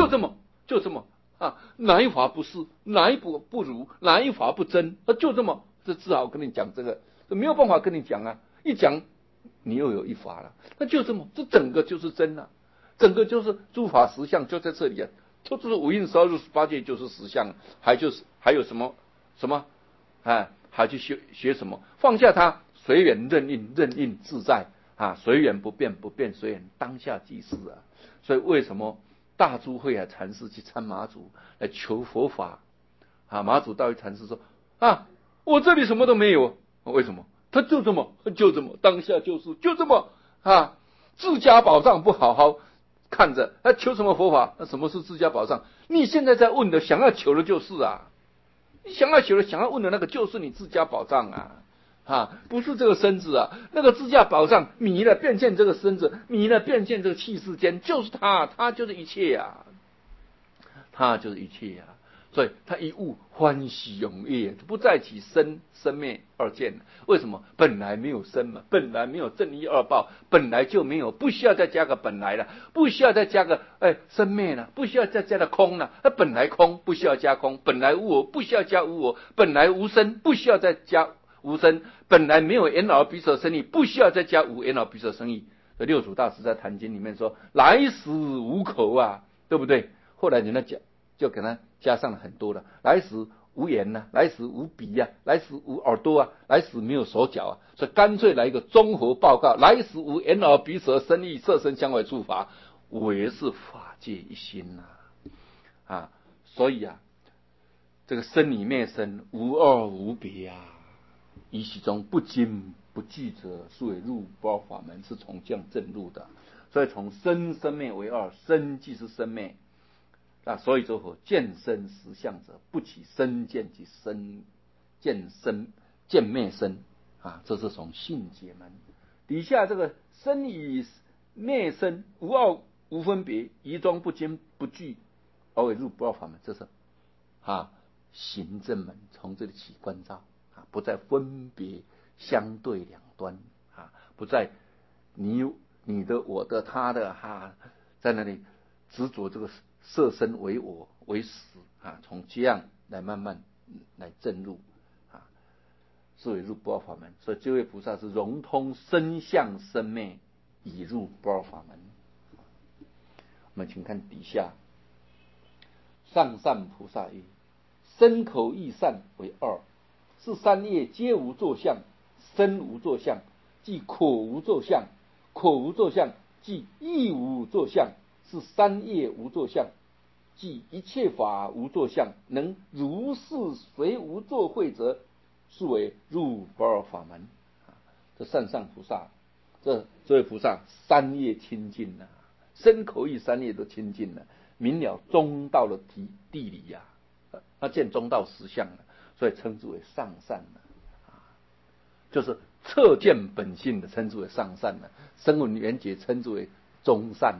就这么哪一法不是，哪一不如，哪一法不真，就这么，这只好跟你讲这个，没有办法跟你讲啊，一讲你又有一法了，那就这么，这整个就是真啊，整个就是诸法实相就在这里啊，就是五蕴十二入十八界就是实相，还有什么还去学什么？放下它，随缘任应自在随缘不变随缘，当下即是啊。所以为什么大珠慧海禅师去参马祖来求佛法马祖道一禅师说我这里什么都没有，为什么？他就这么当下就是就这么自家宝藏不好好看着，他求什么佛法？那什么是自家宝藏？你现在在问的，想要求的就是你想要求的、想要问的那个就是你自家宝藏不是这个身子那个自家宝藏迷了变现这个身子，迷了变现这个气世间，就是它就是一切它就是一切所以他一悟欢喜踊跃，不再起生灭二见。为什么？本来没有生嘛，本来没有正一二报，本来就没有，不需要再加个本来了，不需要再加个生灭了，不需要再加个空了。它本来空，不需要加空；本来无我，不需要加无我；本来无生，不需要再加无生；本来没有眼耳鼻舌身意，不需要再加无眼耳鼻舌身意。六祖大师在《坛经》里面说：“来时无口对不对？”后来人家讲。就给他加上了很多了，来时无眼来时无鼻来时无耳朵来时没有手脚所以干脆来一个综合报告，来时无眼耳鼻舌身意色身香味触法，唯是法界一心所以这个生理灭生无二无别以其中不精不具者，是为入不二法门，是从这样证入的。所以从生灭为二，生即是生灭。所以说何见生实相者，不起生见及见灭生这是从性解门底下这个生与灭生无二无分别，疑中不精不具，而为入不二法门，这是行正门，从这里起关照不再分别相对两端不再你的我的他的在那里执着这个色身为我为实从这样来慢慢来证入是为入不二法门。所以这位菩萨是融通身相生灭，以入不二法门。我们请看底下上善菩萨曰：身口意善为二，是三业皆无作相，身无作相，即口无作相，口无作相，即意无作相，是三业无作相，即一切法无作相，能如是随无作会者，是为入不二法门。这上善菩萨，这位菩萨三业清净身口意三业都清净了，明了中道的地理他见中道实相了，所以称之为上善就是彻见本性的称之为上善声闻缘觉称之为中善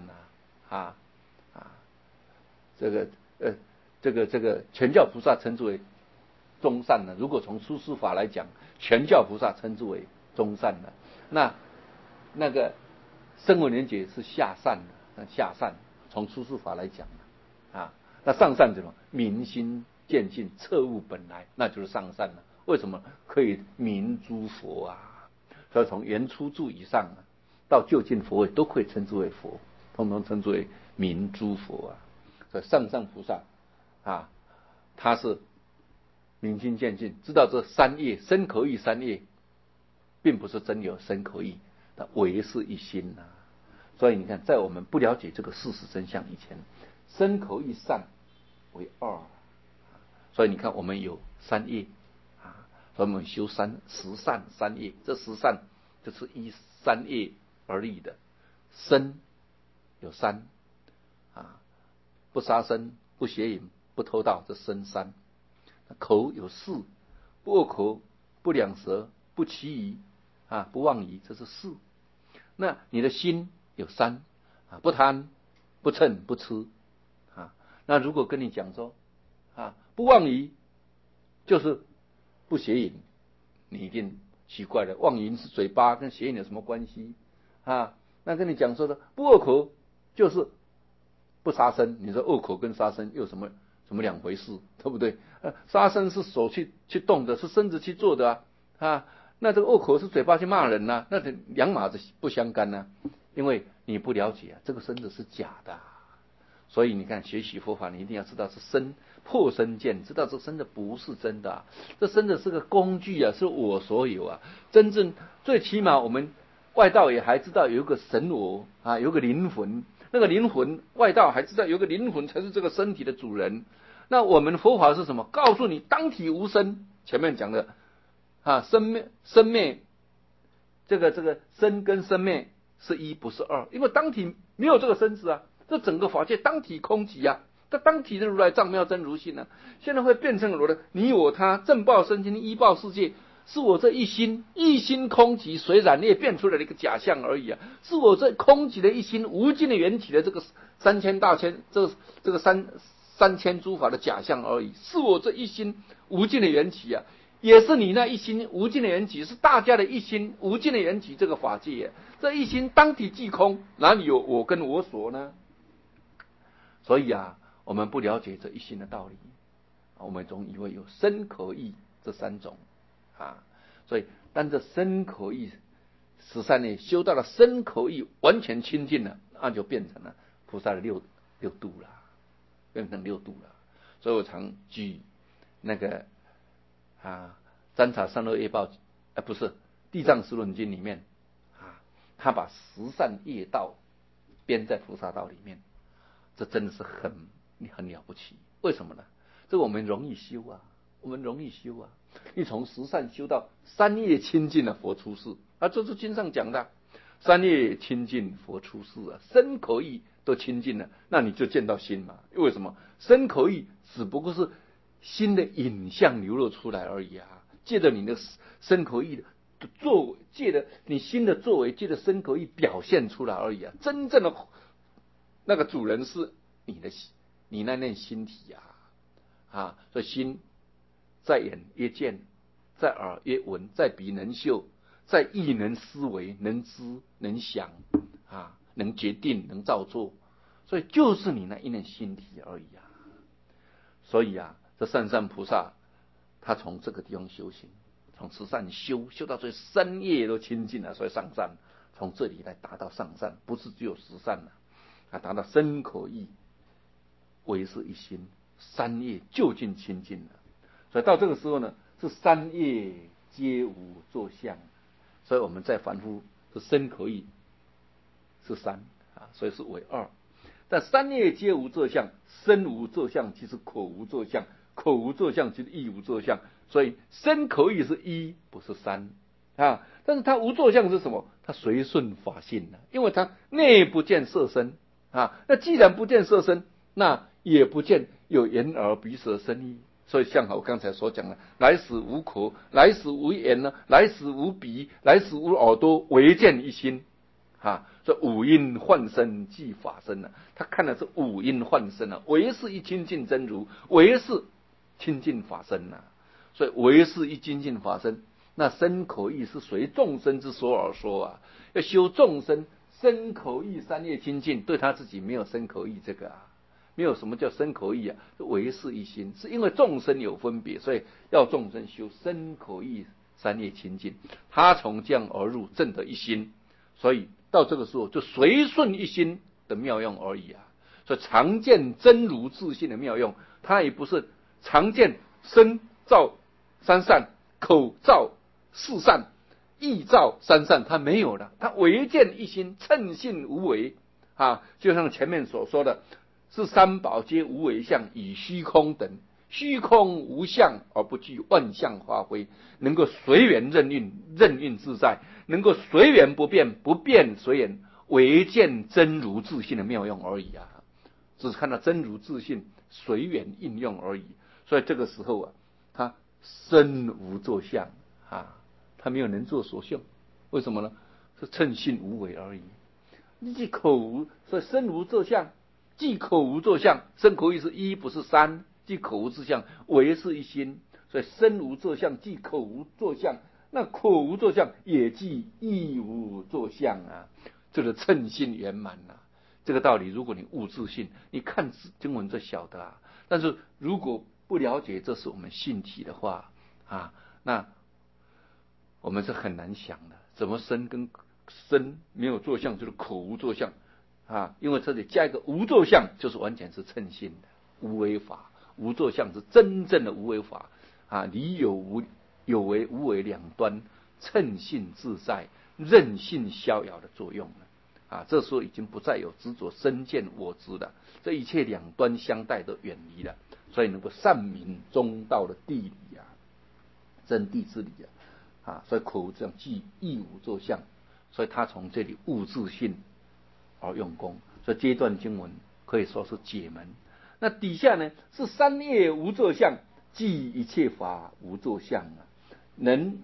这个全教菩萨称之为中善如果从出世法来讲，全教菩萨称之为中善那个声闻缘觉是下善下善，从出世法来讲那上善怎么明心见性彻悟本来，那就是上善了。为什么可以明诸佛所以从原初住以上到究竟佛位都可以称之为佛，通通称之为明诸佛所以上善菩萨他是明心见性，知道这三业身口意三业并不是真有身口意，它唯是一心所以你看，在我们不了解这个事实真相以前，身口意善为二所以你看我们有三业所以我们修十善三业，这十善就是依三业而立的。身有三不杀生不邪淫不偷盗，这身三。口有四，不恶口不两舌不绮语不妄语，这是四。那你的心有三不贪不嗔不痴那如果跟你讲说不妄语就是不邪淫，你一定奇怪了，妄淫是嘴巴，跟邪淫有什么关系那跟你讲说的不恶口就是不杀生，你说恶口跟杀生又什么两回事，对不对？杀生是手去动的，是身子去做的啊，那这个恶口是嘴巴去骂人呐，那两码子不相干呐，因为你不了解这个身子是假的。所以你看，学习佛法，你一定要知道是破身见，知道这身子不是真的这身子是个工具是我所有真正最起码我们外道也还知道有一个神我有个灵魂，那个灵魂外道还知道有个灵魂才是这个身体的主人。那我们佛法是什么？告诉你当体无生，前面讲的生灭这个生跟生灭是一不是二，因为当体没有这个身子这整个法界当体空寂这当体的如来藏妙真如性现在会变成我的你我他正报身心依报世界，是我这一心空寂随染业变出来的一个假象而已是我这空寂的一心无尽的缘起的这个三千这个三千诸法的假象而已，是我这一心无尽的缘起也是你那一心无尽的缘起，是大家的一心无尽的缘起，这个法界这一心当体即空，哪里有我跟我所呢？所以我们不了解这一心的道理，我们总以为有身口意这三种所以当这身口意13年修到了身口意完全清净了，那就变成了菩萨的六度了，变成6度了。所以我常举那个占察三恶业报不是地藏十轮经里面他把10善业道编在菩萨道里面，这真的是很了不起。为什么呢？这我们容易修我们容易修你从10善修到3业清净了，佛出世这是经上讲的，3业清净佛出世身口意都清净了，那你就见到心嘛。为什么？身口意只不过是心的影像流露出来而已借着你的身口意的作为，借着你心的作为，借着身口意表现出来而已真正的那个主人是你那念心体所以心在眼曰见，在耳曰闻，在鼻能嗅，在意能思维，能知能想能决定能造作，所以就是你那一念心体而已所以这上菩萨他从这个地方修行，从10善修到最3业都清净了，所以上善从这里来达到上善，不是只有10善达到身口意唯是一心，3业究竟清净了。所以到这个时候呢，是3业皆无作相，所以我们再反复是身口意是3所以是为2。但3业皆无作相，身无作相即是口无作相，口无作相即是意无作相，所以身口意是1不是3但是它无作相是什么？它随顺法性因为它内不见色身那既然不见色身，那也不见有眼耳鼻舌身意。所以像我刚才所讲的，来时无口，来时无眼来时无鼻，来时无耳朵，唯见一心这五阴幻身即法身他看的是五阴幻身唯是一清净真如，唯是清净法身所以唯是一清净法身。那身口意是随众生之所而说要修众生身口意3业清净，对他自己没有身口意这个没有什么叫身口意唯是一心，是因为众生有分别，所以要众生修身口意3业清净，他从这样而入证得一心，所以到这个时候就随顺一心的妙用而已所以常见真如自性的妙用，他也不是常见身造3善，口造4善，意造3善，他没有的，他唯见一心，称性无为就像前面所说的是三宝皆无为相，以虚空等，虚空无相而不具万象发挥，能够随缘任运自在，能够随缘不变，不变随缘，唯见真如自性的妙用而已只是看到真如自性随缘应用而已。所以这个时候他身无作相他没有能作所相，为什么呢？是称性无为而已。即口无，所以身无作相，即口无作相，身口意是1不是3，即口无作相，唯是一心，所以身无作相，即口无作相，那口无作相也即意无作相这个称性圆满这个道理，如果你悟自性，你看经文就晓得啊。但是如果不了解这是我们性体的话啊，那我们是很难想的。怎么身跟身没有作相，就是口无作相啊？因为这里加一个无作相，就是完全是称性的无为法。无作相是真正的无为法啊，离有无、有为无为两端，称性自在、任性逍遥的作用了。啊，这时候已经不再有执着身见我执了，这一切两端相待都远离了，所以能够善明中道的地理啊，真谛之理啊，所以口无这样即亦无作相，所以他从这里悟自性而用功，所以这一段经文可以说是解门。那底下呢是三业无作相，即一切法无作相啊，能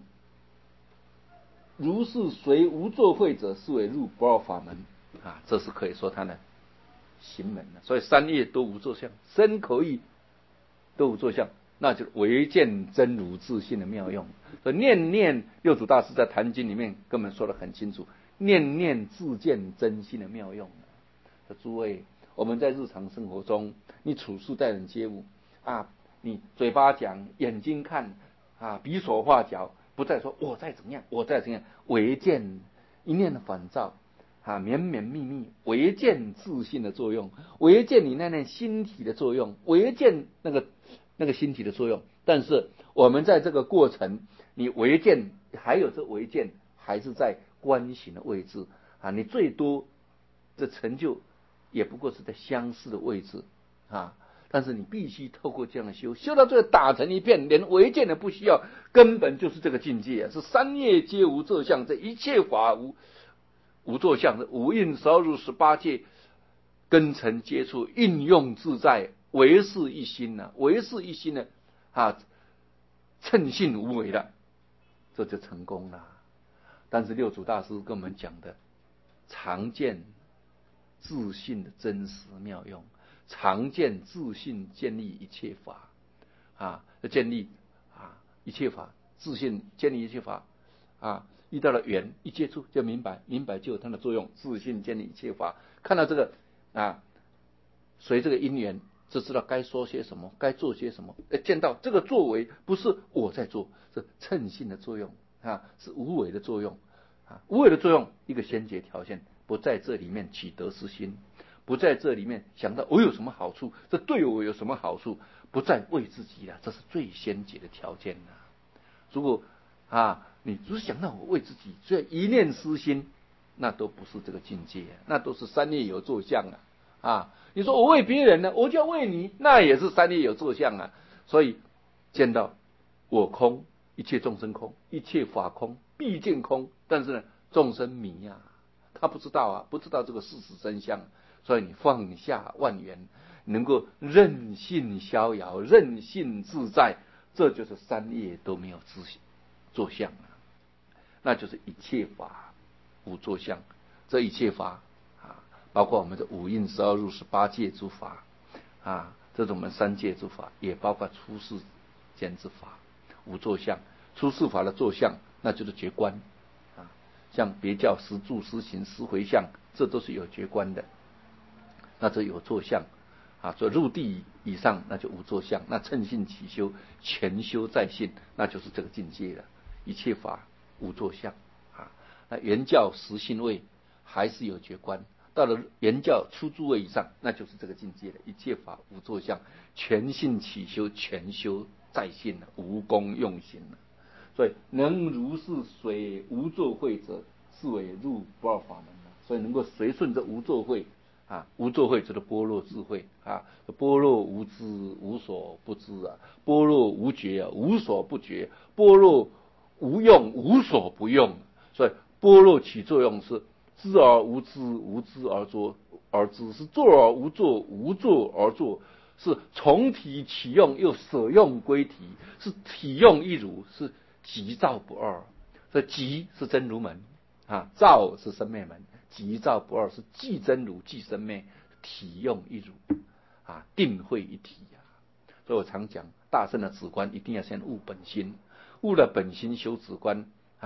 如是随无作会者，是为入不二法门啊，这是可以说他的行门了。所以三业都无作相，身口意都无作相，那就是唯见真如自性的妙用。所以念念六祖大师在《坛经》里面跟我们说得很清楚，念念自见真心的妙用。诸位，我们在日常生活中，你处事待人接物啊，你嘴巴讲，眼睛看啊，比手画脚，不再说我再怎么样，我再怎么样，唯见一念的反照啊，绵绵密密，唯见自信的作用，唯见你那念心体的作用，唯见那个心体的作用。但是我们在这个过程，你唯见还有这唯见，还是在观行的位置啊，你最多的成就也不过是在相似的位置啊。但是你必须透过这样的修到最后打成一片，连唯见都不需要，根本就是这个境界啊！是三业皆无作相，这一切法无作相，是五蕴12入18界根尘接触，应用自在，唯是一心呢、唯是一心呢啊，称性无为了，这就成功了。但是六祖大师跟我们讲的，常见自信的真实妙用，常见自信建立一切法啊，建立啊一切法，自信建立一切法啊，遇到了缘一接触就明白，明白就有它的作用，自信建立一切法。看到这个啊，随这个因缘就知道该说些什么，该做些什么。见到这个作为不是我在做，是称性的作用啊，是无为的作用啊，无为的作用一个先决条件，不在这里面起得失心，不在这里面想到我有什么好处，这对我有什么好处，不再为自己了，这是最先决的条件了。如果啊，你只想到我为自己，所以一念私心，那都不是这个境界，那都是三业有作相啊。你说我为别人呢，我就要为你，那也是三业有作相啊。所以见到我空，一切众生空，一切法空，毕竟空。但是呢，众生迷啊，他不知道啊，不知道这个事实真相。所以你放下万缘，能够任性逍遥，任性自在，这就是三业都没有作相啊，那就是一切法无作相。这一切法啊，包括我们的五蕴12入18界诸法啊，这种我们三界诸法，也包括出世间之法无作相。出世法的作相，那就是觉观啊，像别教、实住、实行、实回向，这都是有觉观的。那这有作相啊，所以入地以上那就无作相，那称性起修，全修在性，那就是这个境界了。一切法无作相啊，那原教实性位还是有觉观，到了原教初住位以上，那就是这个境界了。一切法无作相，全性起修，全修在性了，无功用行了。所以能如是随无作会者，是为入不二法门了。所以能够随顺这无作会啊，无作会就是般若智慧啊，般若无知无所不知啊，般若无觉无所不觉，般若无用无所不用。所以般若起作用是知而无知，无知而知，是作而无作，无作而作，是从体起用，又舍用归体，是体用一如，是即照不二。所以即是真如门啊，照是生灭门，即照不二是即真如即生灭，体用一如啊，定慧一体啊。所以我常讲，大圣的止观一定要先悟本心，悟了本心修止观啊，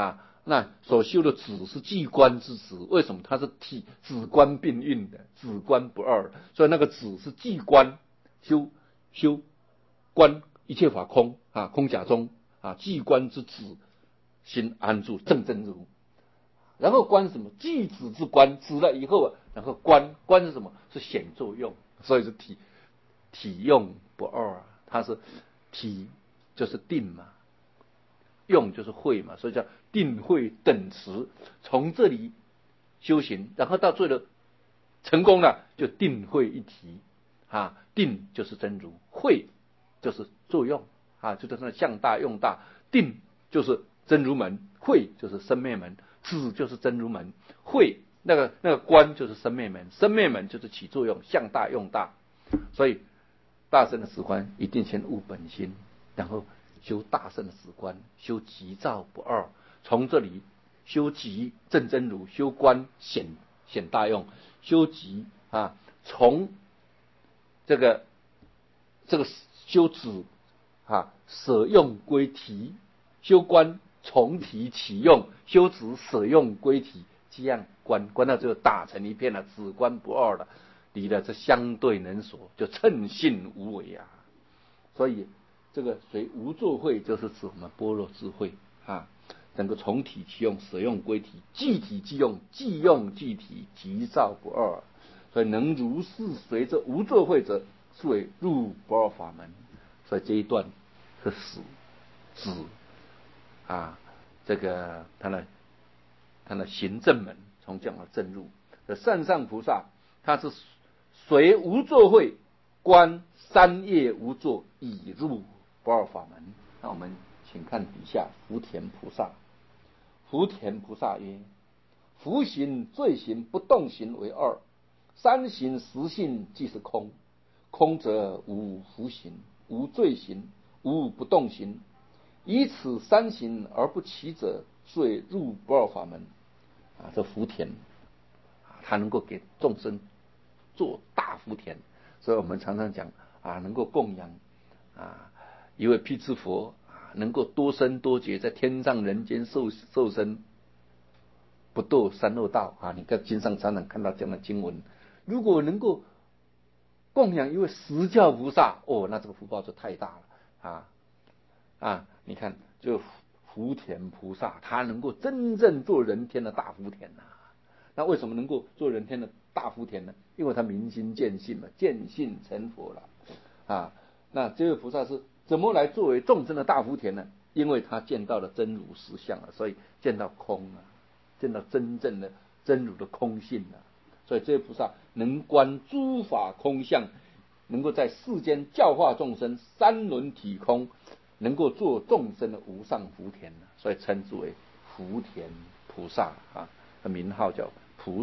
那所修的止是寂观之止，为什么？它是止观并运的，止观不二，所以那个止是寂观，修观一切法空啊，空假中啊，寂观之止，心安住正真如。然后观什么？寂止之观，止了以后啊，然后观是什么？是显作用，所以是体用不二啊，它是体就是定嘛。用就是慧嘛，所以叫定慧等持。从这里修行，然后到最后成功了，就定慧一体啊。定就是真如，慧就是作用啊，就是那相大用大。定就是真如门，慧就是生灭门，止就是真如门，慧那个观就是生灭门，生灭门就是起作用，相大用大。所以大乘的止观一定先悟本心，然后修大乘的止观，修寂照不二，从这里修寂正真如，修观显大用，修寂啊，从这个修止啊，舍用归体，修观从体起用，修止舍用归体，这样观到最后打成一片了，止观不二了，离了这相对能所，就称性无为啊。所以这个随无作慧，就是指我们般若智慧啊，能够从体起用，舍用归体，即体即用，即用即体，即照不二。所以能如是随着无作慧者，是为入不二法门。所以这一段是指啊，这个他的行正门，从讲到正入。上上菩萨他是随无作慧观三业无作，已入不二法门。那我们请看底下福田菩萨。福田菩萨曰：福行、罪行、不动行为二，三行实性即是空。空则无福行，无罪行，无不动行。以此三行而不起者，遂入不二法门。啊，这福田，他能够给众生做大福田，所以我们常常讲啊，能够供养啊一位辟支佛啊，能够多生多劫在天上人间受生，不堕三恶道啊！你看经上常常看到这样的经文，如果能够供养一位实教菩萨，哦，那这个福报就太大了你看，就福田菩萨，他能够真正做人天的大福田呐。那为什么能够做人天的大福田呢？因为他明心见性嘛，见性成佛了啊。那这位菩萨是怎么来作为众生的大福田呢？因为他见到了真如实相了，所以见到空了，见到真正的真如的空性了。所以这位菩萨能观诸法空相，能够在世间教化众生，三轮体空，能够做众生的无上福田，所以称之为福田菩萨啊，名号叫福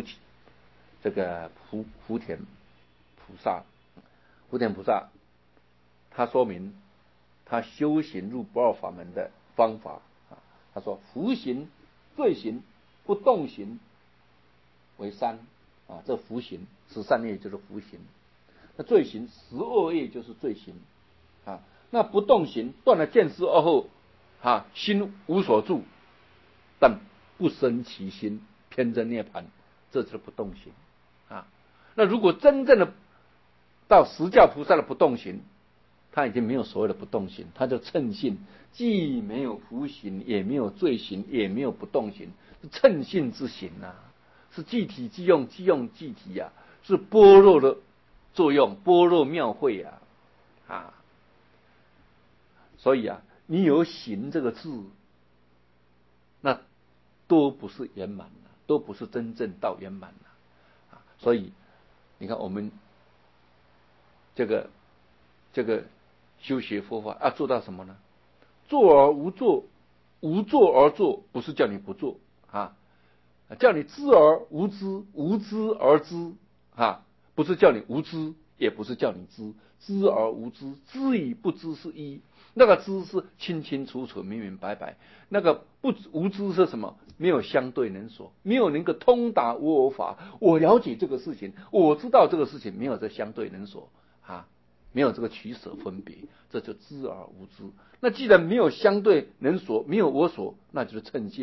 田菩萨。福田菩萨，他说明他修行入不二法门的方法啊。他说：福行、罪行、不动行为三啊，这福行13业就是福行，那罪行12业就是罪行啊。那不动行断了见思而后啊，心无所住，但不生其心，偏真涅盘，这就是不动行啊。那如果真正的到实教菩萨的不动行，他已经没有所谓的不动行，他就称性，既没有福行，也没有罪行，也没有不动行，是称性之行啊，是即体即用，即用即体啊，是般若的作用，般若妙慧啊。所以你有行这个字，那都不是圆满了，都不是真正到圆满了所以你看我们这个修学佛法做到什么呢？做而无做，无做而做，不是叫你不做叫你知而无知，无知而知不是叫你无知，也不是叫你知，知而无知，知与不知是一。那个知是清清楚楚、明明白白，那个无知是什么？没有相对能所，没有能够通达无我法。我了解这个事情，我知道这个事情，没有这相对能所没有这个取舍分别，这就知而无知。那既然没有相对能所，没有我所，那就是称性嘛。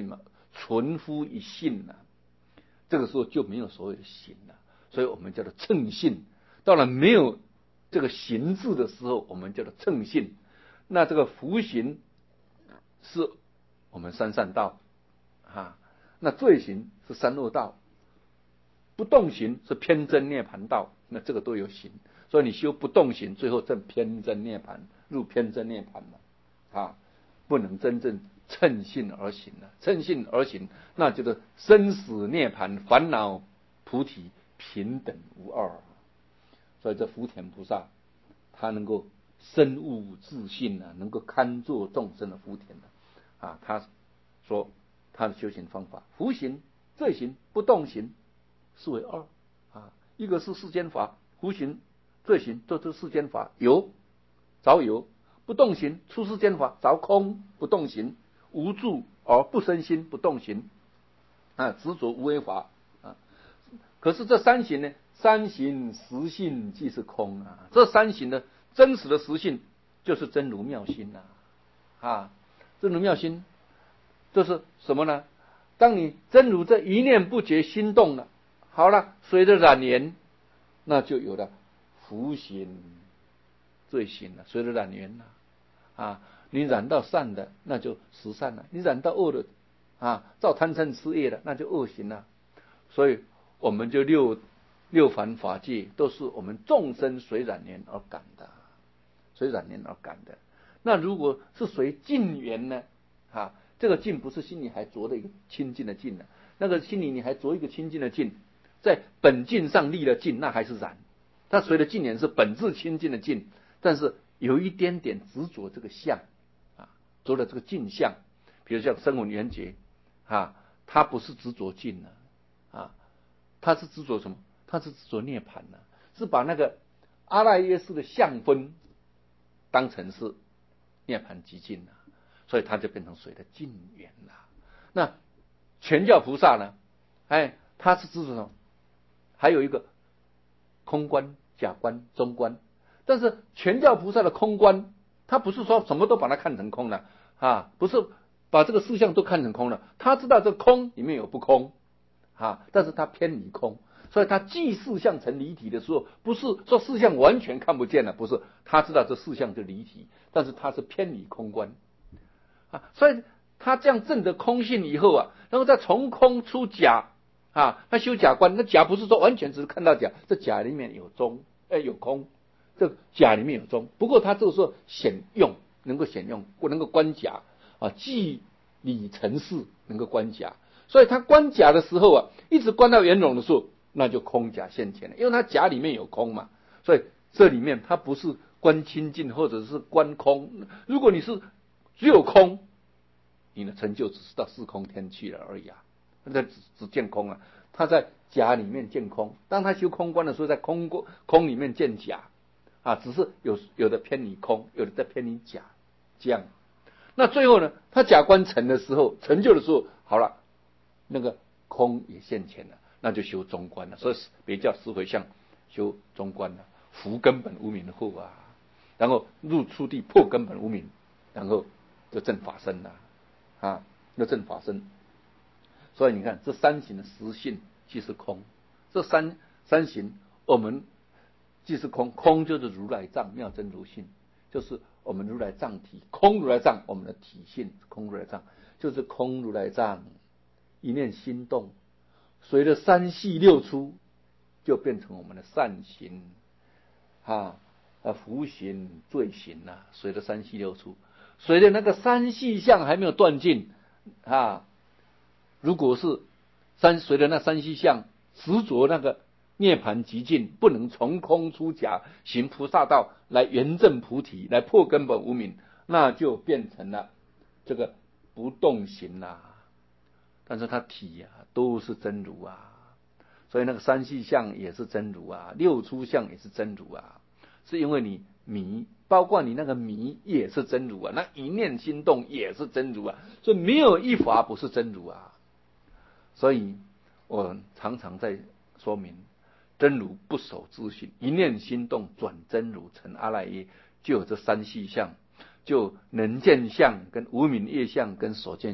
存乎一信啊，这个时候就没有所谓的行了，所以我们叫做称信。到了没有这个行字的时候，我们叫做称信。那这个福行是我们三善道啊，那罪行是三恶道，不动行是偏真涅盘道，那这个都有行，所以你修不动行，最后证偏真涅盘，入偏真涅盘了啊，不能真正称信而行了。称信而行，那就是生死涅盘、烦恼菩提平等无二。所以这福田菩萨，他能够深悟自信啊，能够堪作众生的福田啊。他说他的修行方法，福行、罪行、不动行是为二啊，一个是世间法，福行、罪行都是世间法，有着有；不动行出世间法，着空不动行，无住而不生心不动行啊，执着无为法啊。可是这三行呢？三行实性即是空啊，这三行的真实的实性就是真如妙心啊，真如妙心就是什么呢？当你真如这一念不觉心动了，好了，随着染缘，那就有了福行、罪行了。随着染缘了啊，你染到善的，那就十善了；你染到恶的啊，造贪嗔痴业的，那就恶行了。所以我们就六凡法界都是我们众生随染缘而感的，随染缘而感的。那如果是随净缘呢？啊，这个净不是心里还着的一个清净的净呢，那个心里你还着一个清净的净，在本净上立了净，那还是染。它随着净缘是本质清净的净，但是有一点点执着这个相啊，着了这个净相。比如像声闻缘觉啊，它不是执着净啊，它是执着什么？它是执着涅盘呢，是把那个阿赖耶识的相分当成是涅盘极尽了，所以它就变成水的净缘了。那全教菩萨呢？他是执着什么？还有一个空观、假观、中观。但是全教菩萨的空观，他不是说什么都把它看成空了啊，不是把这个事项都看成空了，他知道这空里面有不空啊，但是他偏离空。所以他记事项成离体的时候，不是说事项完全看不见了，不是，他知道这事项就离体，但是他是偏离空观啊。所以他这样证得空性以后啊，然后再从空出假啊，他修假观，那假不是说完全只是看到假，这假里面有中，有空，这假里面有中。不过他这个时候显用，能够显用，能够观假啊，即理成事，能够观假。所以他观假的时候啊，一直观到圆融的时候，那就空假现前了，因为它假里面有空嘛，所以这里面它不是观清净或者是观空。如果你是只有空，你的成就只是到四空天去了而已啊，那只见空啊。他在假里面见空，当他修空观的时候，在空里面见假啊，只是有的偏离空，有的在偏离假，这样。那最后呢，他假观成的时候，成就的时候，好了，那个空也现前了。那就修中观了，所以别叫思维相修中观了，伏根本无明后啊，然后入初地破根本无明，然后就证法身了啊，就证法身。所以你看，这三行的实性即是空，这三行我们即是空，空就是如来藏妙真如性，就是我们如来藏体，空如来藏我们的体性，空如来藏就是空如来藏，一念心动。随着三系六出，就变成我们的善行福行、罪行啊。随着三系六出，随着那个三系相还没有断尽啊，如果是随着那三系相执着那个涅盘极尽，不能从空出假，行菩萨道来圆证菩提，来破根本无明，那就变成了这个不动行啦。但是它体都是真如啊，所以那个三系相也是真如啊，六出相也是真如啊，是因为你迷，包括你那个迷也是真如啊，那一念心动也是真如啊，所以没有一法不是真如啊。所以我常常在说明，真如不守自性，一念心动转真如成阿赖耶，就有这三系相，就能见相跟无明业相跟所见相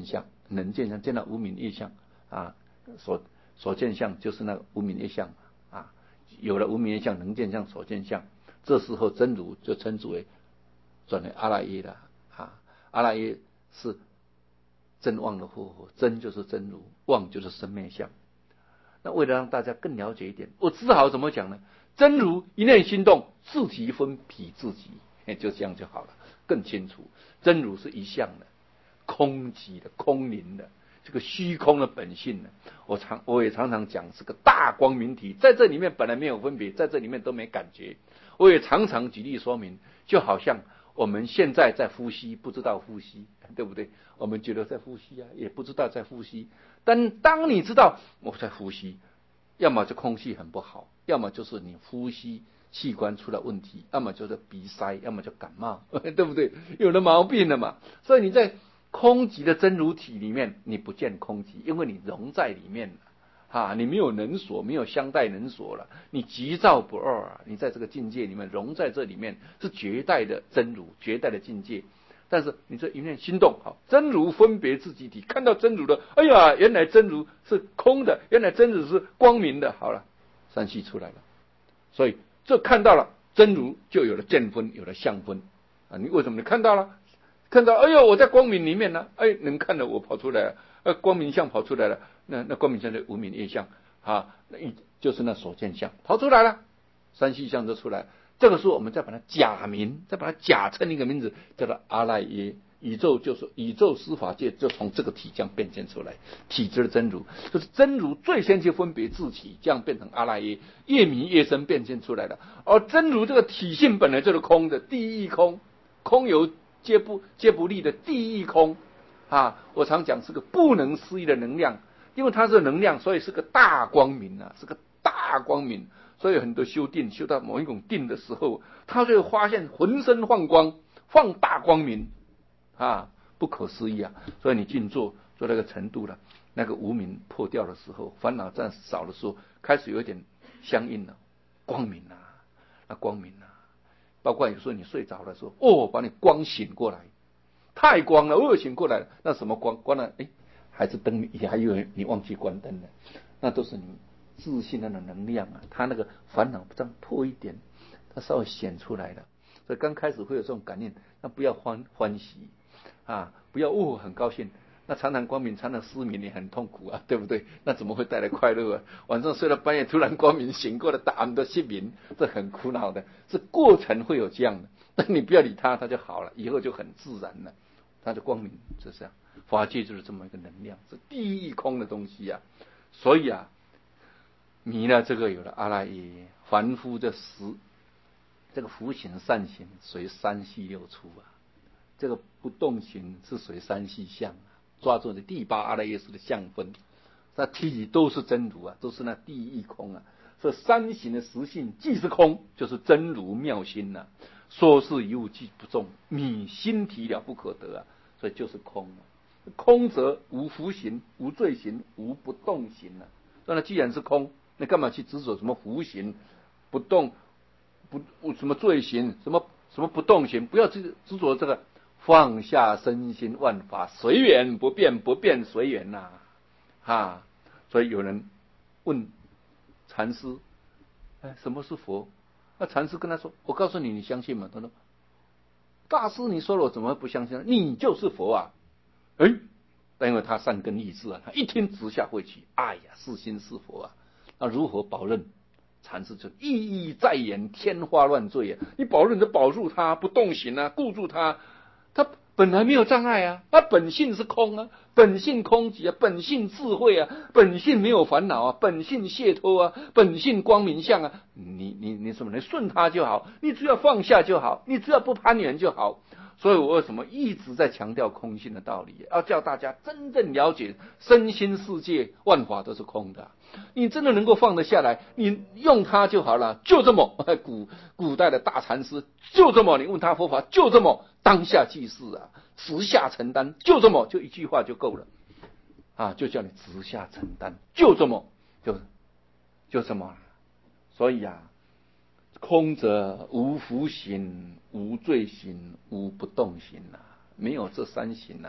能见相，见到无明业相啊，所见相就是那个无明业相啊，有了无明业相、能见相、所见相，这时候真如就称之为转为阿赖耶了啊。阿赖耶是真妄的惑惑，真就是真如，妄就是生灭相。那为了让大家更了解一点，我只好怎么讲呢？真如一念心动，自体分彼自己，就这样就好了，更清楚。真如是一相的，空寂的、空灵的，这个虚空的本性呢，我也常常讲是个大光明体，在这里面本来没有分别，在这里面都没感觉。我也常常举例说明，就好像我们现在在呼吸，不知道呼吸，对不对？我们觉得在呼吸啊，也不知道在呼吸。但当你知道我在呼吸，要么就空气很不好，要么就是你呼吸器官出了问题，要么就是鼻塞，要么就感冒，对不对？有了毛病了嘛。所以你在空寂的真如体里面，你不见空寂，因为你融在里面了你没有能所，没有相待能所了，你即照不二啊！你在这个境界里面融在这里面，是绝代的真如，绝代的境界。但是你这一念心动，好，真如分别自己体，看到真如的，哎呀，原来真如是空的，原来真如是光明的，好了，三系出来了。所以这看到了真如，就有了见分，有了相分啊！你为什么你看到了？看到，哎呦，我在光明里面呢，哎，能看到我跑出来了，光明相跑出来了，那光明相的无明业相啊，就是那所见相跑出来了，三系相就出来。这个时候我们再把它假名，再把它假称一个名字，叫做阿赖耶。宇宙就是宇宙司法界，就从这个体这样变现出来，体之的真如，就是真如最先去分别自体，这样变成阿赖耶，越迷越深变现出来的。而真如这个体性本来就是空的，第一空，空有皆不立的第一空啊！我常讲是个不能思议的能量，因为它是能量，所以是个大光明啊，是个大光明。所以很多修定修到某一种定的时候，他就会发现浑身放光，放大光明啊，不可思议啊！所以你静坐做那个程度了，那个无明破掉的时候，烦恼暂时少的时候，开始有点相应了，光明啊，那光明啊，包括有时候你睡着的时候，把你光醒过来，太光了，醒过来了，那什么光？关了，还是灯，也还以为你忘记关灯了，那都是你自信的能量啊，他那个烦恼这样破一点，他稍微显出来了。所以刚开始会有这种感应，那不要欢喜啊，不要很高兴。那常常光明，常常失眠，也很痛苦啊，对不对？那怎么会带来快乐啊？晚上睡到半夜，突然光明醒过来，打很多失眠，这很苦恼的。是过程会有这样的，但你不要理他，他就好了，以后就很自然了。他的光明就这样，法界就是这么一个能量，是第一空的东西啊。所以啊，迷了这个有了阿赖耶，凡夫这个福行善行随三系六出啊，这个不动行是随三系相啊，抓住的第八阿赖耶识的相分，那体都是真如啊，都是那第一空啊。所以三行的实性既是空，就是真如妙心啊。说是一物即不中，你心体了不可得啊，所以就是空啊。空则无福行，无罪行，无不动行啊。那既然是空，那干嘛去执着什么福行、不动、什么罪行、什么不动行？不要执着这个，放下身心万法，随缘不变，不变随缘呐。所以有人问禅师，什么是佛？那禅师跟他说：“我告诉你，你相信吗？”他说：“大师，你说了，我怎么会不相信？你就是佛啊！”但因为他善根意志啊，他一听直下慧起，哎呀，是心是佛啊！那如何保证？禅师就意义在言，天花乱坠啊！你保证就保住他不动行啊，固住他，他本来没有障碍啊，他本性是空啊，本性空寂啊，本性智慧啊，本性没有烦恼啊，本性解脱啊，本性光明相啊，你什么？你顺他就好，你只要放下就好，你只要不攀缘就好。所以我为什么一直在强调空性的道理，要叫大家真正了解身心世界万法都是空的。你真的能够放得下来，你用它就好了，就这么古代的大禅师就这么，你问他佛法就这么，当下即是啊，直下承担，就这么，就一句话就够了啊，就叫你直下承担，就这么，就这么。所以啊，空则无福行，无罪行，无不动行啊，没有这三行啊，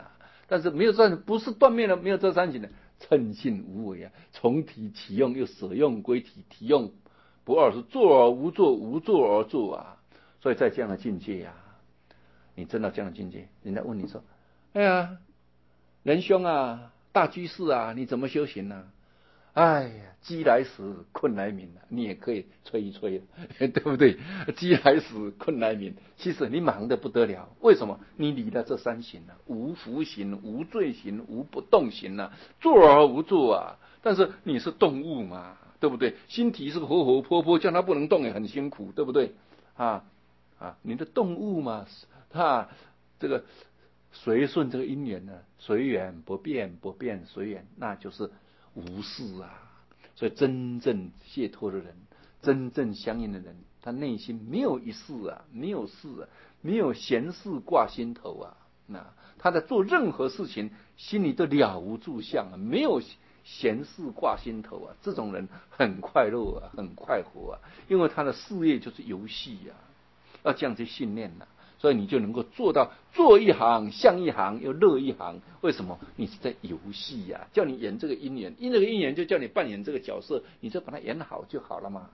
但是没有这不是断灭了，没有这三行的，称性无为啊，从体体用又舍用归体，体用不二，是作而无作，无作而作啊。所以在这样的境界啊，你真到这样的境界，人家问你说：“哎呀，仁兄啊，大居士啊，你怎么修行呢？”哎呀，饥来时困来眠啊，你也可以吹一吹，对不对？饥来时困来眠，其实你忙得不得了。为什么？你离了这三行啊，无福行、无罪行、无不动行啊，作而无作啊。但是你是动物嘛，对不对？心体是个活活泼泼，叫它不能动也很辛苦，对不对？你的动物嘛，这个随顺这个因缘呢，随缘不变，不变随缘，那就是无事啊。所以真正解脱的人，真正相应的人，他内心没有一事啊，没有事啊，没有闲事挂心头啊。那他在做任何事情，心里都了无住相啊，没有闲事挂心头啊。这种人很快乐啊，很快活啊，因为他的事业就是游戏啊。要这样去训练了，所以你就能够做到做一行像一行又乐一行。为什么？你是在游戏呀，叫你演这个姻缘，因这个姻缘就叫你扮演这个角色，你就把它演好就好了嘛。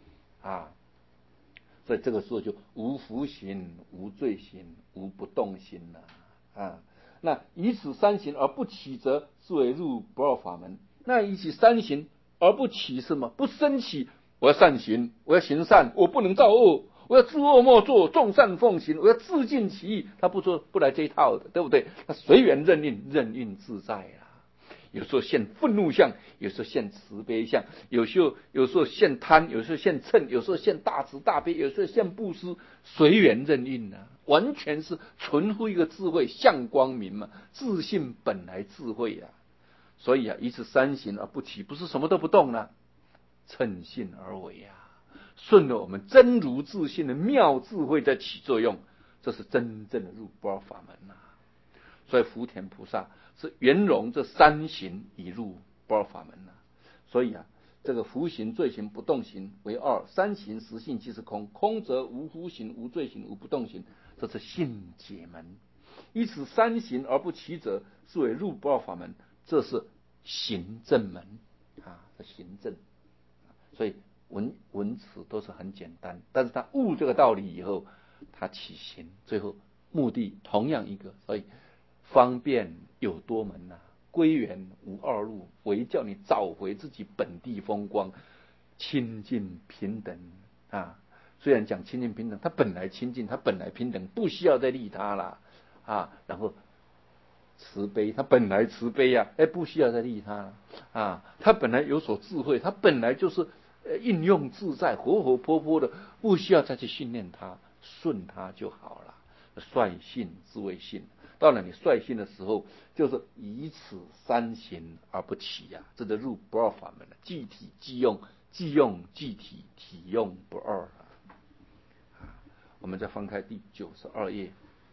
所以这个时候就无福行、无罪行、无不动心了。那以此三行而不起则，是为入不二法门。那以此三行而不起什么？不升起，我要善行，我要行善，我不能造恶。我要自恶莫作，众善奉行，我要自尽其意。他不说不来这一套的，对不对？他随缘任运，任运自在啊。有时候现愤怒相，有时候现慈悲相，有时候现贪，有时候现嗔，有时候现大慈大悲，有时候现布施，随缘任运啊，完全是纯乎一个智慧，向光明嘛，自信本来智慧啊。所以以此三行而不起，不是什么都不动了，趁性而为啊。顺着我们真如自性的妙智慧在起作用，这是真正的入不二法门啊。所以福田菩萨是圆融这三行以入不二法门啊。所以这个福行、罪行、不动行为二，三行实性即是空，空则无福行、无罪行、无不动行，这是性解门。以此三行而不起者，是为入不二法门，这是行正门这行正。所以文词都是很简单，但是他悟这个道理以后，他起行，最后目的同样一个。所以方便有多门归元无二路，为叫你找回自己本地风光，清净平等虽然讲清净平等，他本来清净，他本来平等，不需要再利他了然后慈悲，他本来慈悲不需要再利他了他本来有所智慧，他本来就是应用自在，活活泼泼的，不需要再去训练他，顺他就好了。率性自为性，到了你率性的时候，就是以此三行而不起这就入不二法门了。即体即用，即用即体，体用不二我们再翻开第92页，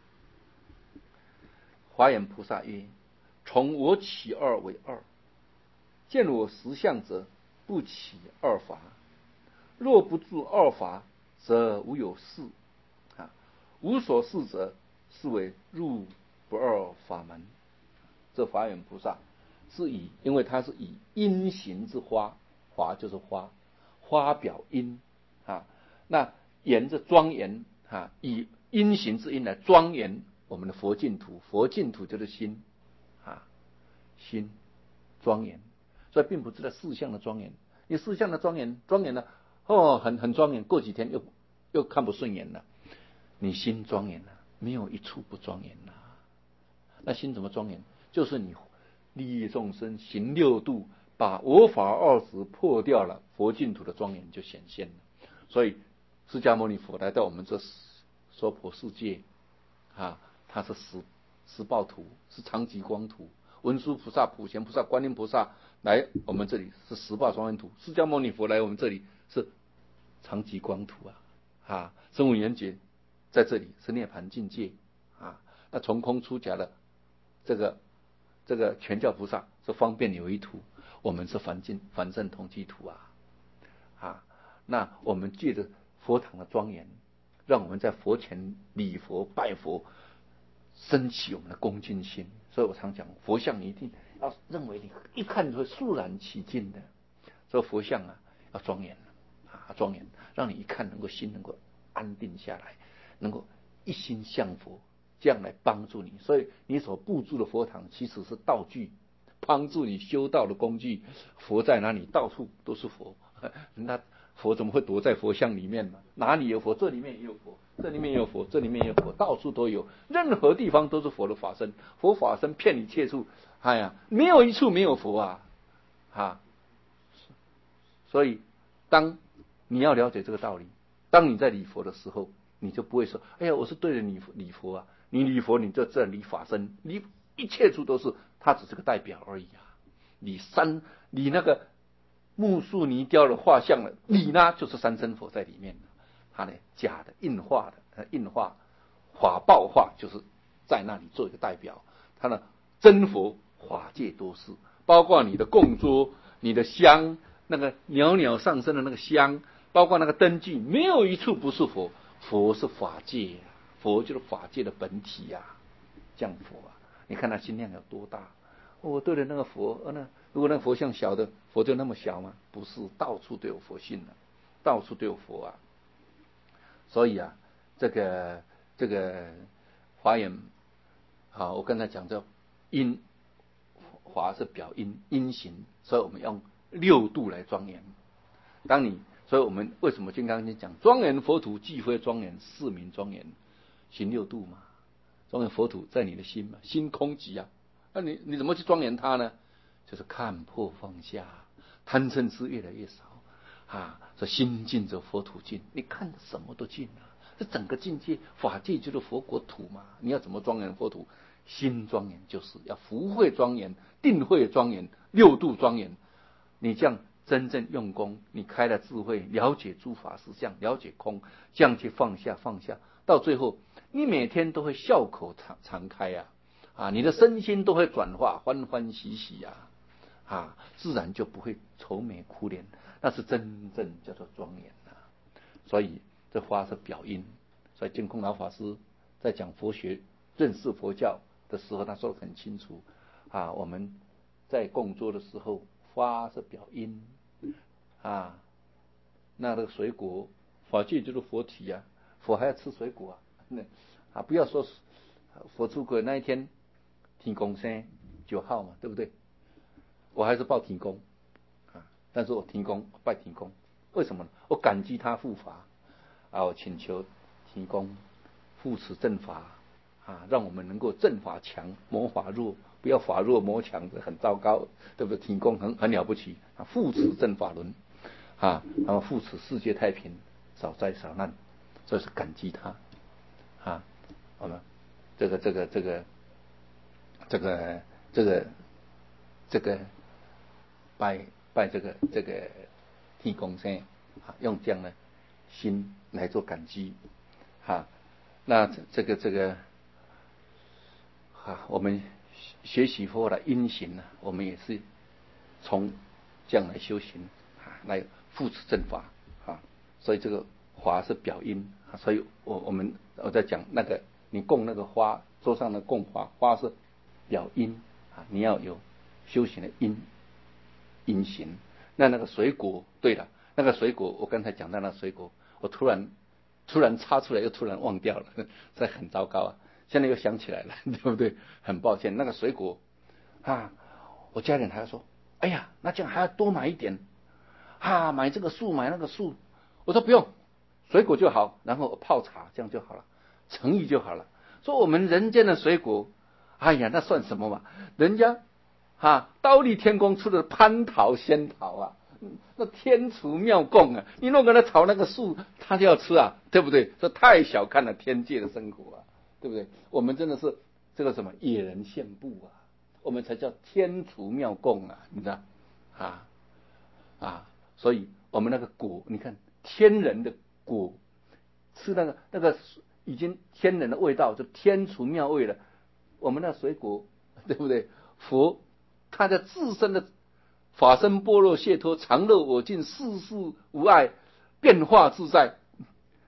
华严菩萨曰：从我起二为二，见我实相者，不起二法。若不住二法，则无有事无所事者，是为入不二法门。这华严菩萨是因为他是以因行之花，华就是花，花表因那沿着庄严以因行之因来庄严我们的佛净土。佛净土就是心心庄严，所以并不是在事相的庄严。你事相的庄严了很庄严，过几天又看不顺眼了。你心庄严没有一处不庄严那心怎么庄严？就是你利益众生，行六度，把我法二执破掉了，佛净土的庄严就显现了。所以释迦牟尼佛来到我们这娑婆世界他是十报图，是常寂光图。文殊菩萨、普贤菩萨、观音菩萨来我们这里是十报庄严图，释迦牟尼佛来我们这里是常寂光图声闻缘觉在这里是涅槃境界那从空出家的这个全教菩萨是方便有一图，我们是凡圣同居图那我们借着佛堂的庄严，让我们在佛前礼佛拜佛， 升起我们的恭敬心。所以我常讲，佛像你一定要认为你一看就会肃然起敬的。所以佛像啊，要庄严庄严，让你一看能够心能够安定下来，能够一心向佛，这样来帮助你。所以你所布置的佛堂其实是道具，帮助你修道的工具。佛在哪里，到处都是佛。那佛怎么会躲在佛像里面呢？哪里有佛，这里面也有佛，这里面也有佛，这里面也有佛，到处都有，任何地方都是佛的法身。佛法身遍你切处，哎呀，没有一处没有佛啊！所以，当你要了解这个道理，当你在礼佛的时候，你就不会说：“哎呀，我是对着你礼佛啊！”你礼佛，你就这礼法身，你一切处都是，它只是个代表而已啊！你那个木塑泥雕的画像了，你呢就是三身佛在里面，它呢假的印画法报画就是在那里做一个代表，它呢真佛法界多是，包括你的供桌、你的香，那个袅袅上升的那个香，包括那个灯具，没有一处不是佛。佛是法界佛就是法界的本体这样佛你看他心量有多大。我对了那个佛，如果那个佛像小的，佛就那么小吗？不是，到处都有佛性到处都有佛所以这个华严我刚才讲这因华是表因行，所以我们用六度来庄严。所以我们为什么金刚经讲庄严佛土既非庄严，是名庄严，行六度嘛。庄严佛土在你的心嘛，心空寂那你怎么去庄严它呢？就是看破放下，贪嗔痴越来越少这心净则佛土净，你看什么都净这整个境界法界就是佛国土嘛。你要怎么庄严佛土？心庄严，就是要福慧庄严、定慧庄严、六度庄严。你这样真正用功，你开了智慧，了解诸法实相，了解空，这样去放下，到最后你每天都会笑口常开你的身心都会转化，欢欢喜喜自然就不会愁眉苦脸，那是真正叫做庄严所以这花是表因。所以净空老法师在讲佛学、认识佛教的时候，他说得很清楚我们在供桌的时候，花是表因那个水果，法界就是佛体佛还要吃水果不要说佛出轨那一天，天公生9号嘛，对不对？我还是报天公但是我拜天公，为什么呢？我感激他护法我请求天公护持正法让我们能够正法强，魔法弱，不要法弱魔强，这很糟糕，对不对？天公很了不起护持正法轮然后护持世界太平，少灾少难，这是感激他好了，这个拜这个天公生用这样的心来做感激那这个我们学习佛的因行我们也是从这样来修行来护持正法所以这个华是表因所以我在讲那个你供那个花，桌上的供花是表因你要有修行的因行。那个水果，对了，那个水果我刚才讲到那水果，我突然插出来，又突然忘掉了，这很糟糕现在又想起来了，对不对？很抱歉，那个水果我家人还说，哎呀，那这样还要多买一点买这个树买那个树。我说不用，水果就好，然后泡茶这样就好了，诚意就好了。说我们人间的水果，哎呀，那算什么嘛？人家忉利天宫出的蟠桃仙桃那天厨妙供你弄给他炒那个树，他就要吃对不对？这太小看了天界的生活对不对？我们真的是这个什么野人献布我们才叫天厨妙供你知道所以我们那个果，你看天人的果，吃那个已经天人的味道，就天厨妙味了。我们那水果，对不对？佛他的自身的法身般若解脱，常乐我净，世事无碍，变化自在。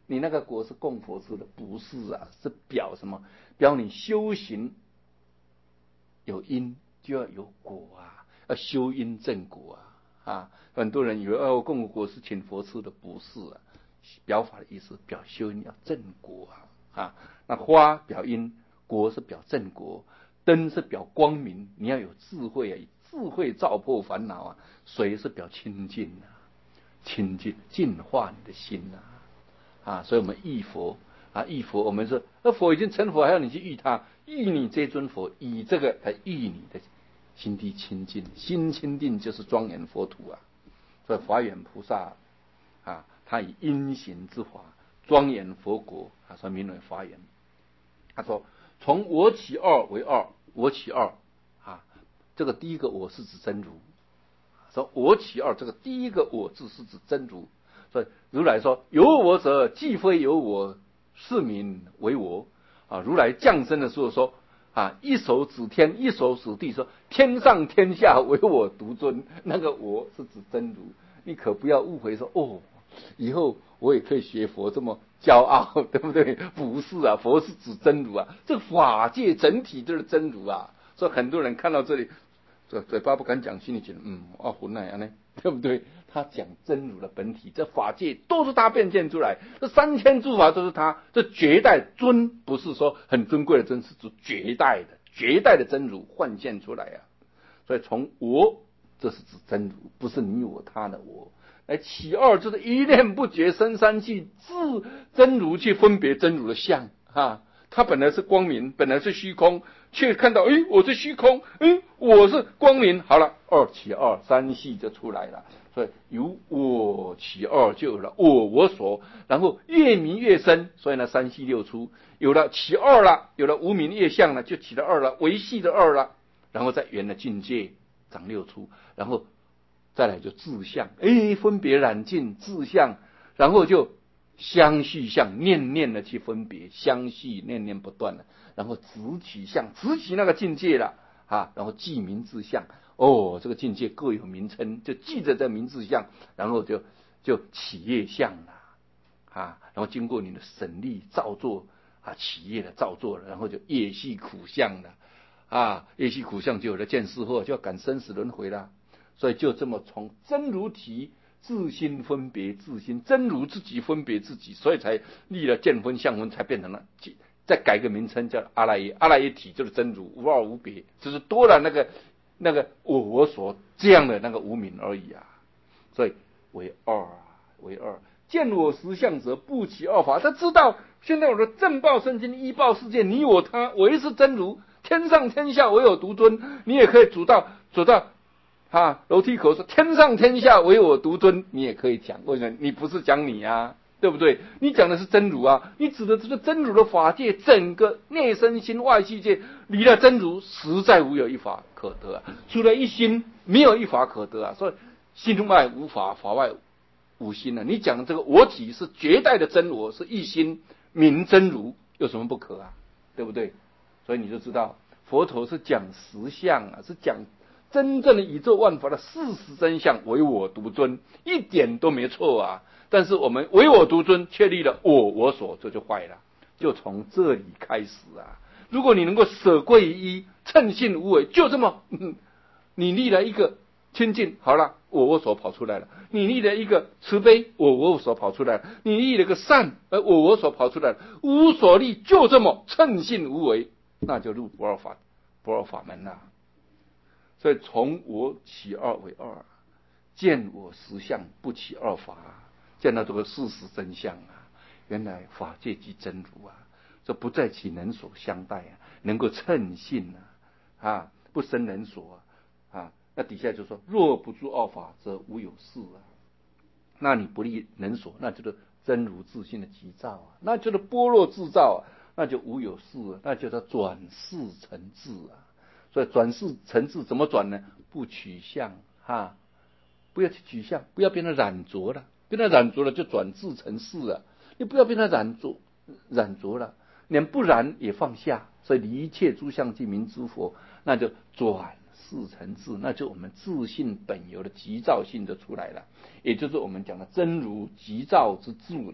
你那个果是供佛吃的，不是啊，是表什么？表你修行有因就要有果啊，要修因正果啊。很多人以为供果是请佛吃的，不是啊。表法的意思，表修因要正果啊。那花表因，果是表正果，灯是表光明，你要有智慧啊，以智慧照破烦恼啊。水是表清净啊，清净净化你的心啊。所以我们忆佛啊，忆佛，我们说那佛已经成佛，还要你去忆他，忆你这尊佛，以这个来忆你的心地清净，心清净就是庄严佛土啊。所以法眼菩萨啊，他以因行之法庄严佛国啊，所以名为法眼。他说从我起二为二，我起二啊，这个第一个我是指真如。说我起二，这个第一个我字是指真如。所以如来说有我者，既非有我，是名为我啊。如来降生的时候说啊，一手指天，一手指地，说天上天下唯我独尊，那个我是指真如。你可不要误会说以后我也可以学佛这么骄傲，对不对？不是啊，佛是指真如啊，这个法界整体就是真如啊。所以很多人看到这里，这嘴巴不敢讲，心里觉得混那样呢，对不对？他讲真如的本体，这法界都是他变现出来，这3000诸法都是他，这绝代尊不是说很尊贵的尊，是指绝代的真如幻现出来啊。所以从我，这是指真如，不是你我他的我。来起二就是一念不觉生三气，自真如去分别真如的相啊。它本来是光明，本来是虚空，却看到我是虚空，我是光明。好了，二起二，三系就出来了。所以由我起二就有了我所，然后越迷越深，所以呢三系六出，有了起二了，有了无明业相了，就起了二了，维系的二了，然后再圆了境界长六出，然后再来就自相，分别染尽自相，然后就相续相，念念的去分别，相续念念不断了，然后直起相，直起那个境界了啊，然后记名自相。这个境界各有名称，就记着这名字相，然后就起业相了啊，然后经过你的省力造作啊，起业的造作了，然后就业系苦相了啊，业系苦相就有了见识惑，就要感生死轮回了。所以就这么从真如体自心分别自心，真如自己分别自己，所以才立了见分相分，才变成了再改个名称叫阿赖耶。阿赖耶体就是真如，无二无别，只是多了那个我所这样的那个无名而已啊。所以为二为二，见我实相者不起二法。他知道现在我的正报身心依报世界，你我他唯是真如，天上天下唯我独尊。你也可以走到楼梯口说天上天下唯我独尊，你也可以讲。为什么？你不是讲你啊，对不对？你讲的是真如啊，你指的这个真如的法界，整个内身心外世界离了真如，实在无有一法可得啊。除了一心，没有一法可得啊。所以心外无法，法外无心啊。你讲的这个我体是绝代的真我，是一心名真如，有什么不可啊？对不对？所以你就知道佛陀是讲实相啊，是讲真正的宇宙万法的事实真相，唯我独尊，一点都没错啊。但是我们唯我独尊，确立了我所，这就坏了。就从这里开始啊。如果你能够舍归于一，称性无为，就这么，你立了一个清净，好了，我所跑出来了；你立了一个慈悲，我所跑出来了；你立了个善，我所跑出来了。无所立，就这么称性无为，那就入不二法门了。所以从我起二为二，见我实相不起二法，见到这个事实真相啊，原来法界即真如啊，这不在其能所相待啊，能够称性啊，不生人所啊。那底下就说若不住二法，则无有事啊。那你不立人所，那就是真如自性的极照啊，那就是般若自照啊，那就无有事啊，那就叫转世成智啊。所以转世成智怎么转呢？不取相不要去取相，不要变成染着了，变成染着了就转智成事了。你不要变成染着了，连不染也放下。所以离一切诸相即名之佛，那就转世成智，那就我们自性本有的极照性就出来了，也就是我们讲的真如极照之智了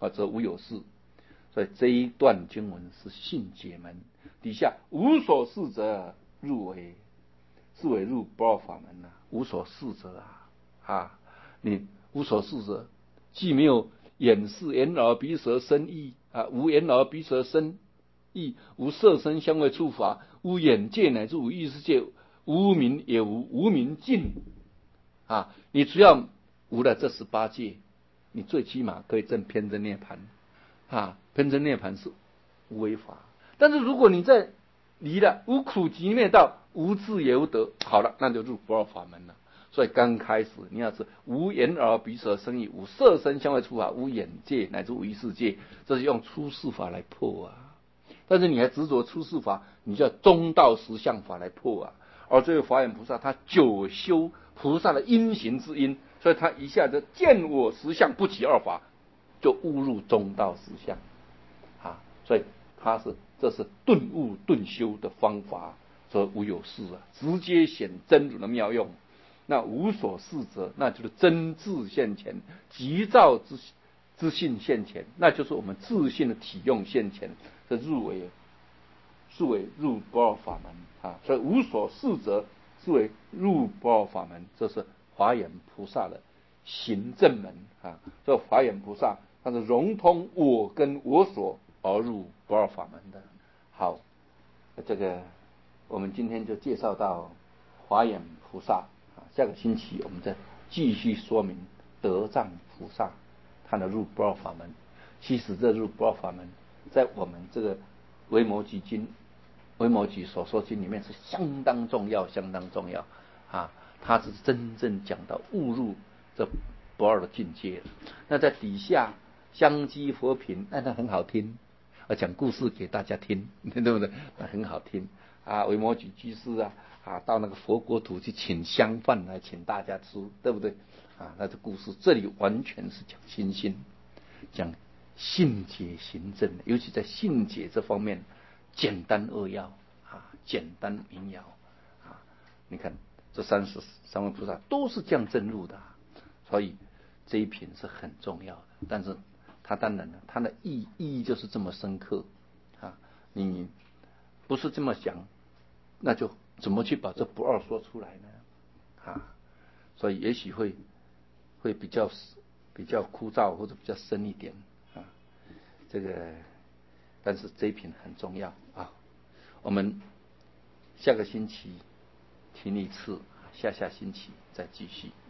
则无有事。所以这一段经文是信解门，底下无所事者入为，是为入不二法门无所事者你无所事者，既没有眼视眼耳鼻舌身意无眼耳鼻舌身意，无色声香味触法，无眼界乃至无意识界，无明也无明尽你只要无了这18界，你最起码可以证偏真涅槃偏真涅槃是无为法。但是如果你在离了无苦集灭道，无智也无得，好了，那就入不二法门了。所以刚开始你要是无眼耳鼻舌身意，无色声香味触法，无眼界乃至无意识界，这是用出世法来破但是你还执着出世法，你就要中道实相法来破而这位华严菩萨他久修菩萨的因行之因，所以他一下子见我实相不起二法，就悟入中道实相所以这是顿悟顿修的方法，所以无有事直接显真如的妙用。那无所事者，那就是真智现前，急躁之性现前，那就是我们自信的体用现前，这是为入不二法门所以无所事者是为入不二法门，这是华严菩萨的行正门所以华严菩萨他是融通我跟我所而入不二法门的。好，这个我们今天就介绍到华严菩萨下个星期我们再继续说明德藏菩萨他的入不二法门。其实这入不二法门在我们这个维摩诘经维摩诘所说经里面是相当重要他是真正讲到悟入这不二的境界。那在底下香积佛品那很好听讲故事给大家听，对不对？那很好听维摩诘居士到那个佛国土去请香饭来请大家吃，对不对那这故事这里完全是讲心性，讲信解行证，尤其在信解这方面简单扼要简单明了你看这三位菩萨都是这样证入的所以这一品是很重要的。但是它当然了，它的意义就是这么深刻你不是这么想，那就怎么去把这不二说出来呢所以也许会比较枯燥或者比较深一点这个但是这一品很重要我们下个星期听一次，下星期再继续。